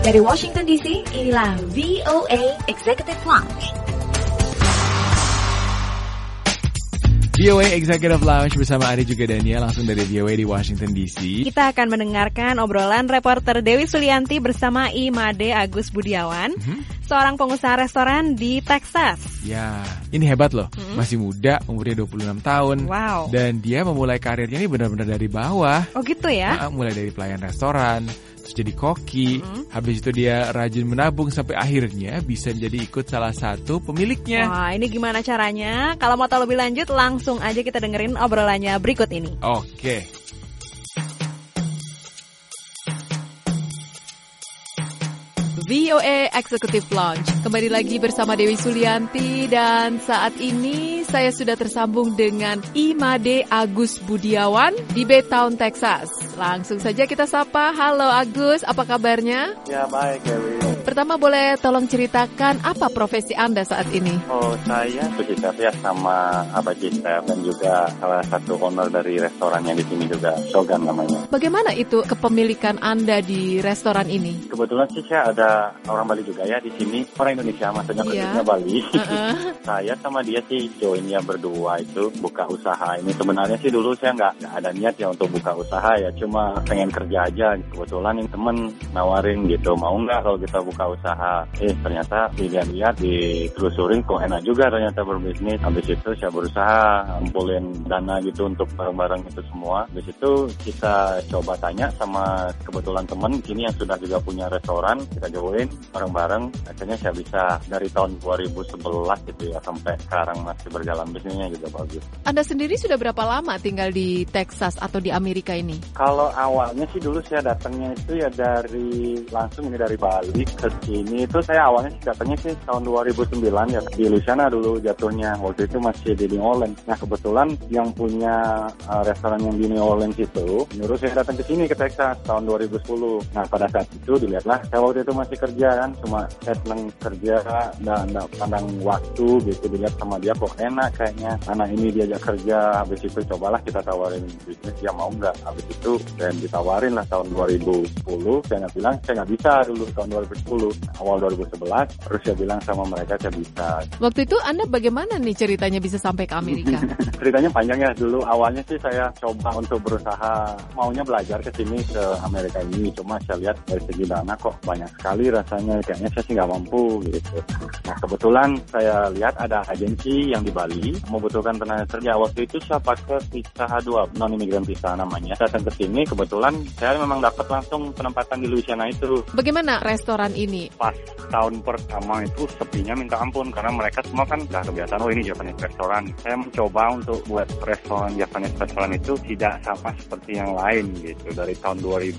Dari Washington DC, inilah VOA Executive Lounge. VOA Executive Lounge bersama Ari juga Daniel langsung dari VOA di Washington DC. Kita akan mendengarkan obrolan reporter Dewi Sulianti bersama Imade Agus Budiawan, seorang pengusaha restoran di Texas. Ya, ini hebat loh. Masih muda, umurnya 26 tahun. Wow. Dan dia memulai karirnya ini benar-benar dari bawah. Oh gitu ya? Mulai dari pelayan restoran, terus jadi koki. Habis itu dia rajin menabung sampai akhirnya bisa menjadi ikut salah satu pemiliknya. Wah, ini gimana caranya? Kalau mau tahu lebih lanjut, langsung aja kita dengerin obrolannya berikut ini. Oke. VOA Executive Lounge. Kembali lagi bersama Dewi Sulianti dan saat ini saya sudah tersambung dengan Imade Agus Budiawan di Baytown, Texas. Langsung saja kita sapa. Halo Agus, apa kabarnya? Ya baik Dewi. Pertama boleh tolong ceritakan apa profesi Anda saat ini? Oh saya sushi chef ya sama Abaji Chef dan juga salah satu owner dari restorannya di sini juga, Shogun namanya. Bagaimana itu kepemilikan Anda di restoran ini? Kebetulan sih saya ada orang Bali juga ya di sini, orang Indonesia maksudnya kerjanya Bali. Saya sama dia sih joinnya berdua itu buka usaha ini. Sebenarnya sih dulu saya nggak ada niat ya untuk buka usaha ya, cuma pengen kerja aja. Kebetulan yang temen nawarin gitu, mau nggak kalau kita buka usaha. Ternyata dilihat-lihat, ditelusurin kok enak juga ternyata berbisnis. Habis itu saya berusaha ngumpulin dana gitu untuk barang-barang itu semua. Habis itu kita coba tanya sama kebetulan temen sini yang sudah juga punya restoran, kita join bareng-bareng. Akhirnya saya bisa dari tahun 2011 gitu ya sampai sekarang masih berjalan bisnisnya juga bagus. Anda sendiri sudah berapa lama tinggal di Texas atau di Amerika ini? Kalau awalnya sih dulu saya datangnya itu ya langsung dari Bali ke sini itu saya awalnya sih datangnya sih tahun 2009 ya di Louisiana dulu jatuhnya. Waktu itu masih di New Orleans. Nah kebetulan yang punya restoran yang di New Orleans itu nyuruh saya datang ke sini ke Texas tahun 2010. Nah pada saat itu dilihatlah saya waktu itu masih kerja kan, cuma saya senang kerja dan pandang waktu gitu, dilihat sama dia kok enak kayaknya anak ini diajak kerja. Habis itu cobalah kita tawarin bisnis, dia mau nggak. Habis itu saya ditawarin lah tahun 2010, saya nggak bilang saya nggak bisa dulu tahun 2010, awal 2011 terus saya bilang sama mereka saya bisa. Waktu itu Anda bagaimana nih ceritanya bisa sampai ke Amerika? Ceritanya panjang ya. Dulu awalnya sih saya coba untuk berusaha maunya belajar ke sini ke Amerika ini, cuma saya lihat dari segi dana kok banyak sekali rasanya, kayaknya saya sih nggak mampu gitu. Nah kebetulan saya lihat ada agensi yang di Bali membutuhkan tenaga kerja. Waktu itu saya pakai visa H2 non-imigran visa namanya. Datang ke sini kebetulan saya memang dapat langsung penempatan di Louisiana itu. Bagaimana restoran ini? Pas tahun pertama itu sepinya minta ampun karena mereka semua kan udah kebiasaan, oh ini Japanese restoran. Saya mencoba untuk buat restoran Japanese restoran itu tidak sama seperti yang lain gitu dari tahun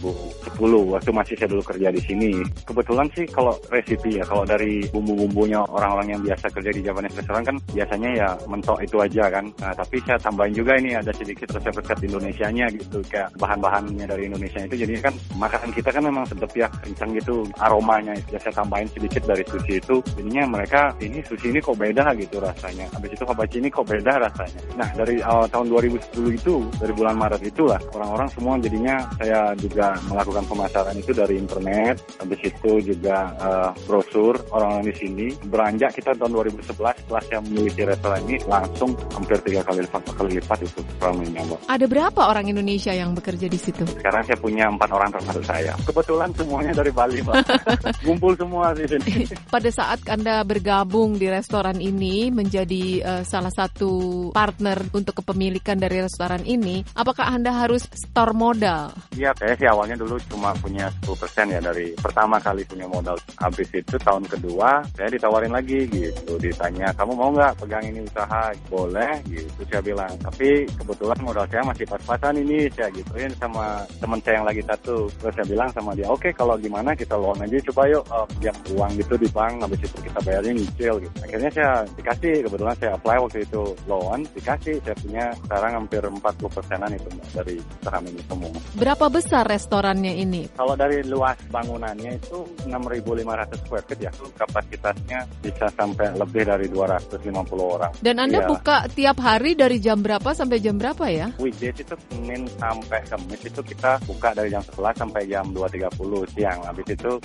2010 waktu masih saya dulu kerja di sini. Kebetulan sih kalau resipi ya, kalau dari bumbu-bumbunya orang-orang yang biasa kerja di Japanese restoran kan biasanya ya mentok itu aja kan. Nah, tapi saya tambahin juga ini ada sedikit resep-resep Indonesianya gitu, kayak bahan-bahannya dari Indonesia itu. Jadi kan makanan kita kan memang sedap ya, kencang gitu aromanya. Ya saya tambahin sedikit dari sushi itu. Jadinya mereka ini sushi ini kok beda gitu rasanya. Habis itu hibachi ini kok beda rasanya. Nah, dari awal tahun 2010 itu, dari bulan Maret itulah orang-orang semua jadinya saya juga melakukan pemasaran itu dari internet. Habis itu juga brosur orang-orang di sini. Beranjak kita tahun 2011 setelah saya memiliki restoran ini langsung hampir 3 kali lipat itu ramainya. Ada berapa orang Indonesia yang bekerja di situ? Sekarang saya punya 4 orang termasuk saya. Kebetulan semuanya dari Bali, Pak. Ngumpul semua di sini. Pada saat Anda bergabung di restoran ini menjadi salah satu partner untuk kepemilikan dari restoran ini, apakah Anda harus store modal? Iya, saya sih awalnya dulu cuma punya 10% ya dari pertama kali punya modal. Habis itu tahun kedua saya ditawarin lagi gitu, ditanya kamu mau nggak pegang ini usaha? Boleh gitu saya bilang, tapi kebetulan modal saya masih pas-pasan ini, saya gituin sama teman saya yang lagi satu. Terus saya bilang sama dia, oke, kalau gimana kita loan aja coba yuk, pinjam uang gitu di bank, habis itu kita bayarnya nyicil gitu. Akhirnya saya dikasih, kebetulan saya apply waktu itu loan, dikasih. Saya punya sekarang hampir 40%-an itu dari saham ini semua. Berapa besar restorannya ini? Kalau dari luas bangunannya itu 6.500 square feet ya, kapasitasnya bisa sampai lebih dari 250 orang. Dan Anda buka tiap hari dari jam berapa sampai jam berapa ya? Weekdays itu Senin sampai Kamis itu kita buka dari jam 11 sampai jam 2.30 siang. Habis itu kita buka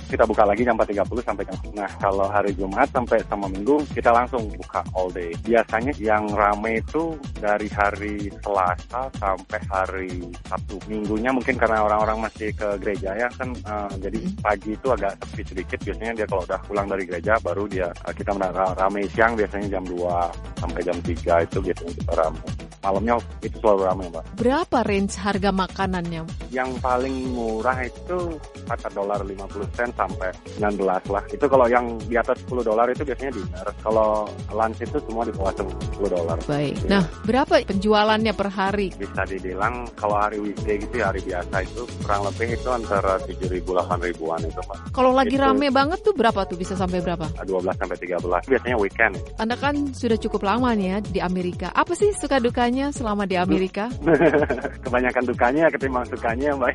apalagi jam 4.30 sampai jam. Nah, kalau hari Jumat sampai sama Minggu kita langsung buka all day. Biasanya yang rame itu dari hari Selasa sampai hari Sabtu. Minggunya mungkin karena orang-orang masih ke gereja ya kan, jadi pagi itu agak sepi sedikit. Biasanya dia kalau udah pulang dari gereja baru kita rame siang, biasanya jam 2 sampai jam 3 itu biasanya kita rame. Malamnya itu selalu ramai, Mbak. Berapa range harga makanannya? Yang paling murah itu $4.50 sampai 19 lah. Itu kalau yang di atas $10 itu biasanya dinner. Kalau lunch itu semua di bawah $10. Baik. Ya. Nah, berapa penjualannya per hari? Bisa dibilang kalau hari weekday gitu ya, hari biasa itu kurang lebih itu antara 7.000-8.000-an itu, Mbak. Kalau lagi itu rame banget tuh berapa tuh, bisa sampai berapa? 12 sampai 13. Biasanya weekend. Anda kan sudah cukup lama nih ya di Amerika. Apa sih suka dukanya selama di Amerika? Kebanyakan dukanya ketimbang sukanya, Mbak.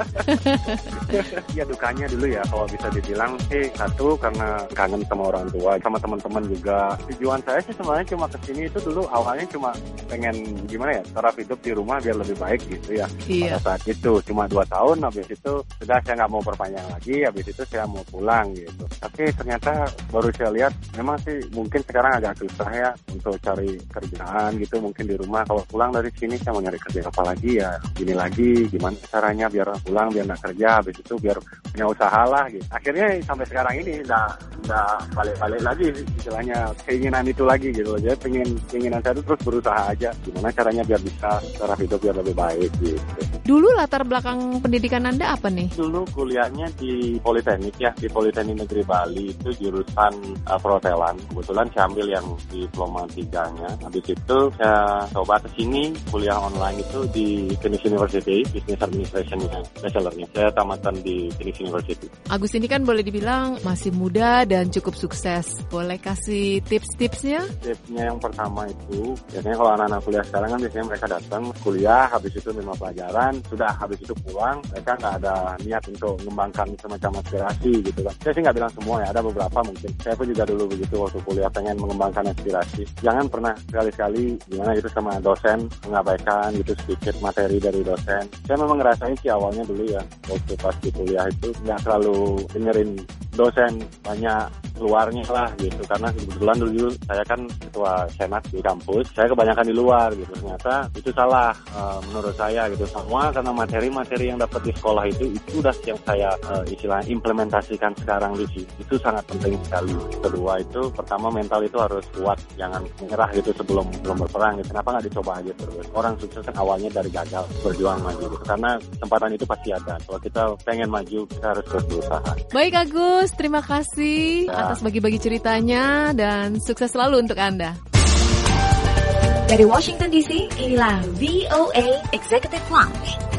Ya dukanya dulu ya, kalau bisa dibilang sih, satu karena kangen sama orang tua, sama teman-teman juga. Tujuan saya sih sebenarnya cuma kesini itu dulu awalnya cuma pengen gimana ya, taraf hidup di rumah biar lebih baik gitu ya. Iya. Pada saat itu cuma 2 tahun, habis itu sudah saya nggak mau perpanjang lagi, habis itu saya mau pulang gitu. Tapi ternyata baru saya lihat memang sih mungkin sekarang agak susah ya untuk cari kerjaan gitu, mungkin di rumah. Kalau pulang dari sini saya mau nyari kerja apa lagi ya, gini lagi, gimana caranya biar pulang, biar nggak kerja, habis itu biar punya usaha lah gitu. Akhirnya sampai sekarang ini udah balik-balik lagi istilahnya keinginan itu lagi gitu. Jadi keinginan saya itu terus berusaha aja gimana caranya biar bisa taraf hidup biar lebih baik gitu. Dulu latar belakang pendidikan Anda apa nih? Dulu kuliahnya di Politeknik ya, di Politeknik Negeri Bali, itu jurusan perhotelan. Kebetulan saya ambil yang diploma 3-nya. Habis itu saya coba kesini kuliah online itu di Phoenix University, Business Administration-nya, bachelor-nya. Saya tamatkan di Phoenix University. Agus ini kan boleh dibilang masih muda dan cukup sukses. Boleh kasih tips-tipsnya? Tipsnya yang pertama itu, biasanya kalau anak-anak kuliah sekarang kan biasanya mereka datang kuliah, habis itu 5 pelajaran, sudah habis itu pulang, mereka nggak ada niat untuk mengembangkan semacam aspirasi gitu kan. Saya sih nggak bilang semua ya, ada beberapa mungkin. Saya pun juga dulu begitu waktu kuliah pengen mengembangkan aspirasi. Jangan pernah sekali-sekali gimana gitu sama dosen, mengabaikan gitu sedikit materi dari dosen. Saya memang ngerasain sih awalnya dulu ya, waktu pas di kuliah itu nggak selalu dengerin dosen, banyak luarnya lah gitu, karena kebetulan dulu saya kan ketua senat di kampus, saya kebanyakan di luar gitu. Ternyata itu salah menurut saya gitu, semua karena materi-materi yang dapat di sekolah itu udah yang saya istilahnya implementasikan sekarang di sini. Itu sangat penting sekali. Kedua itu, pertama mental itu harus kuat, jangan menyerah gitu sebelum berperang gitu. Kenapa nggak dicoba aja terus? Orang sukses kan awalnya dari gagal, berjuang maju gitu, karena kesempatan itu pasti ada. Kalau kita pengen maju, kita harus terus berusaha. Baik Agus, terima kasih atas bagi-bagi ceritanya dan sukses selalu untuk Anda. Dari Washington DC, inilah VOA Executive Lounge.